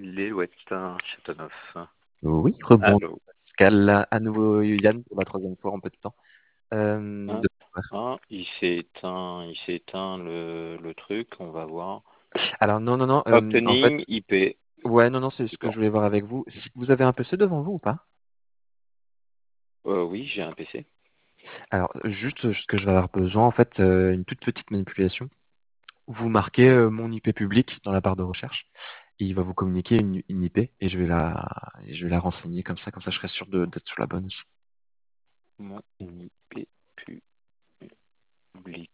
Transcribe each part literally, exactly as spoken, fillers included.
L'Elouette, Châteauneuf. Oui, rebond. Allô. Pascal, à nouveau Yann pour la troisième fois en peu de temps. Euh, Un, de- un, il s'est éteint, il s'est éteint le, le truc, on va voir. Alors non, non, non. euh, en fait, Opening I P. ouais, non, non, c'est ce C'est que bon. je voulais voir avec vous. Si vous avez un P C devant vous ou pas? Euh, oui, j'ai un P C. Alors juste ce que je vais avoir besoin, en fait, euh, une toute petite manipulation. Vous marquez Oui. euh, mon I P public dans la barre de recherche et il va vous communiquer une, une I P et je vais la, et je vais la renseigner comme ça, comme ça, je serai sûr de- d'être sur la bonne aussi. Mon I P public.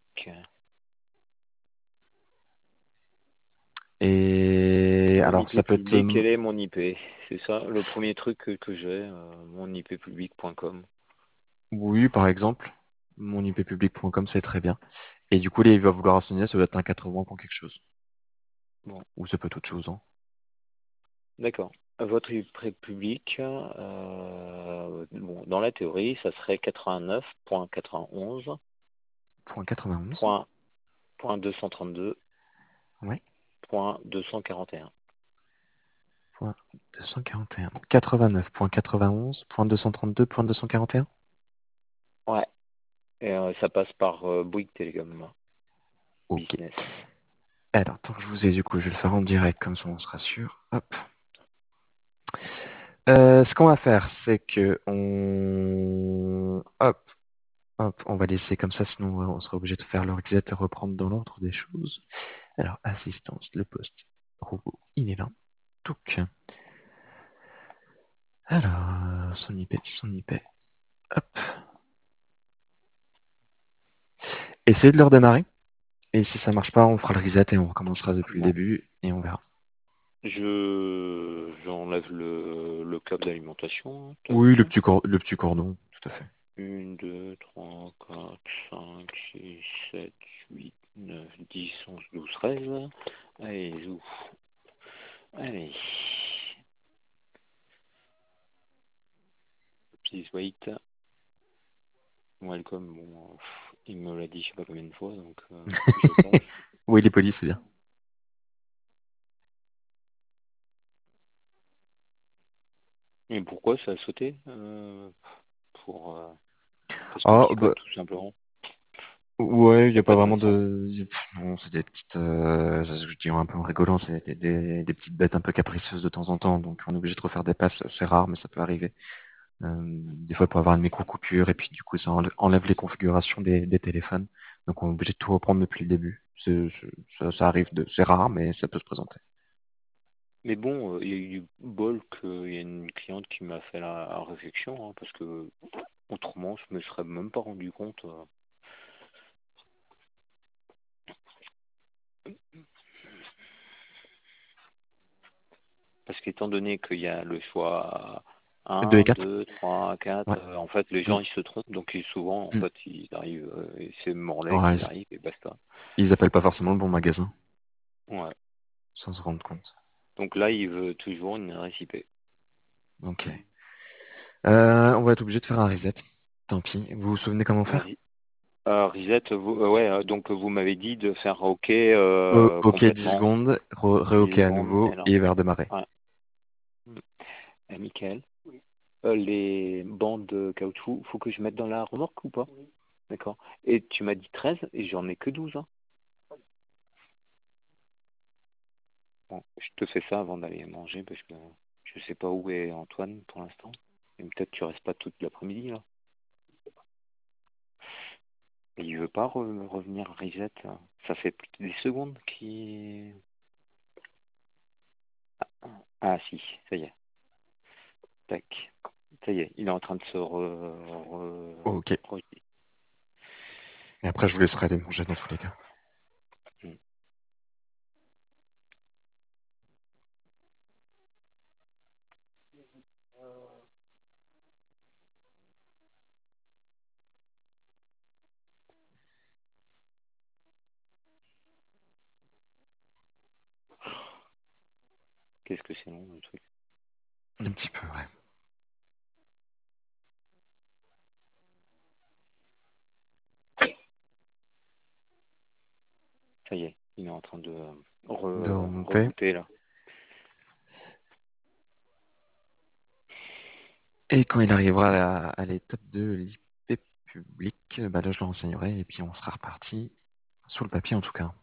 Et Mon alors ça I P peut être public, euh, quel est mon I P? C'est ça, le premier truc que, que j'ai, euh, mon I P public point com. oui, par exemple, mon I P public point com, c'est très bien. Et du coup, là, il va vouloir renseigner, ça doit être un quatre-vingts pour quelque chose. Bon, Ou ça peut être autre chose, hein. d'accord. Votre I P public, euh, bon, dans la théorie, ça serait quatre-vingt-neuf point quatre-vingt-onze Point quatre-vingt-onze. point point deux cent trente-deux Ouais. point deux cent quarante et un. Point deux cent quarante et un. quatre-vingt-neuf point quatre-vingt-onze point deux cent trente-deux point deux cent quarante et un. Ouais. Et euh, ça passe par euh, Bouygues Telecom Ok. Business. Alors, tant que je vous ai, du coup, je vais le faire en direct, comme ça on sera sûr. Hop. Euh, ce qu'on va faire, c'est que on... Hop, hop, on va laisser comme ça, sinon on sera obligé de faire le reset et reprendre dans l'ordre des choses. Alors, assistance, le poste robot, il est là. Donc, alors, son I P, son I P. Hop. Essayez de le redémarrer. Et si ça marche pas, on fera le reset et on recommencera depuis le Bon. début et on verra. Je j'enlève le, le câble d'alimentation. Hein, tac. Oui, le petit, cor- le petit cordon, tout à fait. un, deux, trois, quatre, cinq, six, sept, huit, neuf, dix, onze, douze, treize. Allez, zou. Allez. Please wait. Welcome. Bon, euh, pff, il me l'a dit je sais pas combien de fois, donc euh, je passe. Oui, il est poli, c'est bien. Et pourquoi ça a sauté euh, pour euh, Parce que Ah, picote bah, tout simplement. ouais, il Il n'y n'y a a pas pas de vraiment bon sens. de... pff, non, c'est des petites... Euh, ça, je dis un peu en rigolant, c'est des, des- des petites bêtes un peu capricieuses de temps en temps, donc on est obligé de refaire des passes, c'est rare, mais ça peut arriver. Euh, des fois, il peut y avoir une micro-coupure, et puis du coup, ça enlève, enlève les configurations des, des téléphones, donc on est obligé de tout reprendre depuis le début. C'est, c'est- ça, ça arrive, de, c'est rare, mais ça peut se présenter. Mais bon, euh, il y a eu du bol qu'il y a une cliente qui m'a fait la, la réflexion, hein, parce que autrement, je me serais même pas rendu compte. euh. Parce qu'étant donné qu'il y a le choix deux et un, quatre. deux, trois, Ouais. quatre, euh, en fait, les Mm, gens, ils se trompent, donc ils, souvent, en mm. fait, ils arrivent, euh, et c'est Morlaix Ouais, qu'ils ils, arrivent, et basta. ils appellent pas forcément le bon magasin, Ouais. sans se rendre compte. Donc là, il veut toujours une adresse I P. Ok. Euh, on va être obligé de faire un reset. Tant pis. Vous vous souvenez comment faire? Vas-y. Euh, Reset, vous, euh, ouais, euh, donc vous m'avez dit de faire OK Euh, euh, ok, dix complètement, secondes, re, re- ok dix à secondes, nouveau, et là, et il va redémarrer. ouais. Eh, Michael, euh, les bandes de caoutchouc, faut que je mette dans la remorque ou pas? D'accord. Et tu m'as dit treize et j'en ai que douze. Hein. Bon, je te fais ça avant d'aller manger parce que je sais pas où est Antoine pour l'instant. Et peut-être tu restes pas toute l'après-midi là. Et il veut pas re- revenir reset. Là. Ça fait plus de dix secondes qui. Ah si, ça y est. Tac. Ça y est, il est en train de se re... re- Ok. re- Et après, je vous laisserai aller manger dans tous les cas. Hmm. Qu'est-ce que c'est long le truc. Un petit peu, ouais. Ça y est, il est en train de De re- remonter. rebooter là. Et quand il arrivera à, à l'étape de l'I P public, bah là je le renseignerai et puis on sera reparti sur le papier en tout cas.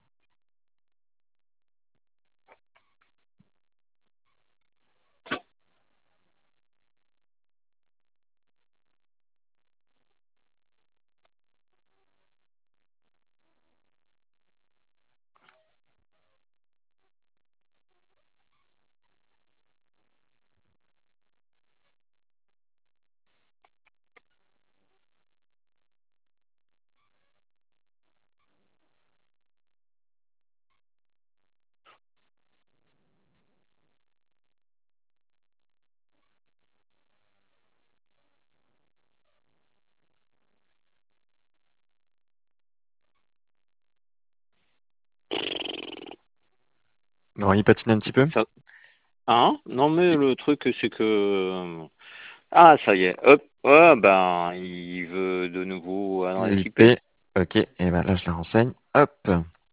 Alors il patine un petit peu. Ça... Hein? Non, mais le truc, c'est que... Ah, ça y est. Hop. Ah, ben, il veut de nouveau adresse I P. L P, ok, et ben là je la renseigne. Hop,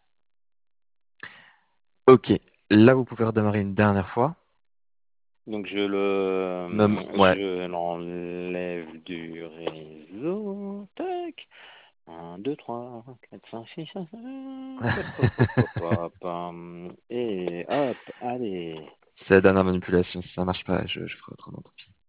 ok. Là vous pouvez redémarrer une dernière fois. Donc, je le... Nom- ouais, Je l'enlève du réseau. Tac. Un, deux, trois, quatre, cinq, six, sept, hop, hop, hop, hop, hop, hum, et hop, allez. c'est la dernière manipulation. Si ça marche pas, je, je ferai autrement, tant pis.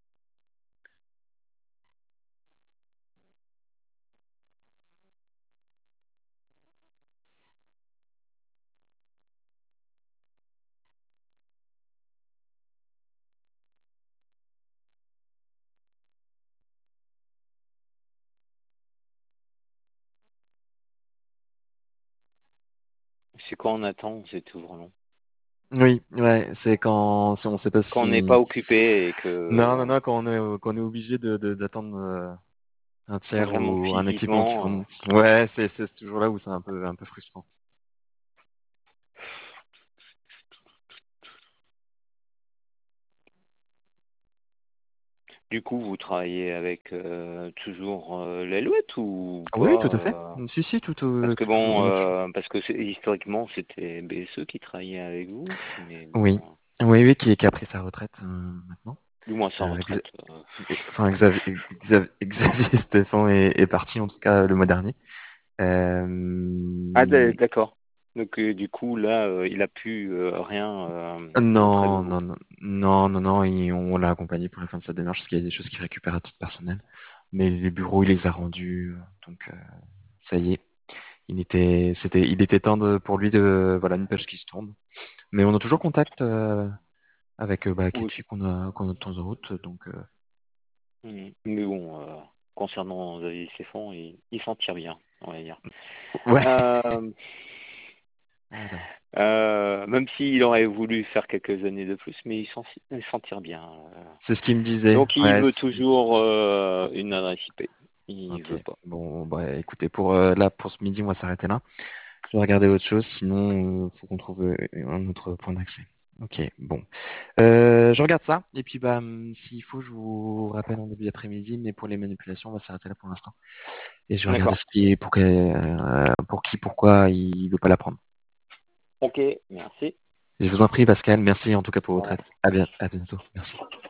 C'est quand on attend, c'est toujours long. Oui, ouais, c'est quand si on sait pas Quand on n'est pas si. occupé et Non, non, que non, quand on est, quand on est obligé de, de- d'attendre euh, un tiers vraiment ou un équipement qui physiquement, euh, remonte. Ouais, c'est c'est toujours là où c'est un peu un peu frustrant. du coup, vous travaillez avec euh, toujours euh, l'alouette ou Ah oui, tout à fait. pas euh, Si, si, tout, Parce euh, que tout- bon, on est toujours. euh, parce que c'est- historiquement, c'était B S E qui travaillait avec vous, mais Oui, bon, oui, oui, qui, qui a pris sa retraite euh, maintenant. du moins sans Euh, Xa- retraite. euh, enfin, Xavier, Xavier, Xavier Stéphan est, est parti en tout cas le mois dernier. Ah, Euh, d- d'accord. Donc, euh, du coup, là, euh, il a plus euh, rien euh, auprès de non, vous. non, non, non, non, non, il- on l'a accompagné pour la fin de sa démarche parce qu'il y a des choses qu'il récupère à titre personnel. Mais les bureaux, il les a rendus, euh, donc euh, ça y est. Il était, c'était, il était temps de, pour lui de, voilà, une page qui se tourne. Mais on a toujours contact euh, avec euh, bah, Oui. quelques filles qu'on a, qu'on a de temps en route, donc euh, Mm. Mais bon, euh, concernant Xavier Stéphane, il, il s'en tire bien, on va dire. ouais, Euh, voilà. euh, même s'il aurait voulu faire quelques années de plus, mais il s'en il s'en tire bien. euh. C'est ce qu'il me disait. Donc, il Ouais. veut c'est- toujours euh, une adresse I P. Il Ok. veut pas. Bon, bah écoutez, pour euh, là, pour ce midi, on va s'arrêter là. Je vais regarder autre chose, sinon, il faut qu'on trouve euh, un autre point d'accès. Ok, bon. Euh, je regarde ça, et puis bah, hum, s'il faut, je vous rappelle en début d'après-midi, mais pour les manipulations, on va s'arrêter là pour l'instant. Et je vais regarder D'accord. ce qui est, pour, que- euh, pour qui, pourquoi il veut pas la prendre. Ok, merci. Je vous en prie, Pascal, merci en tout cas pour Au votre revoir. aide. À bien, à bientôt. Merci.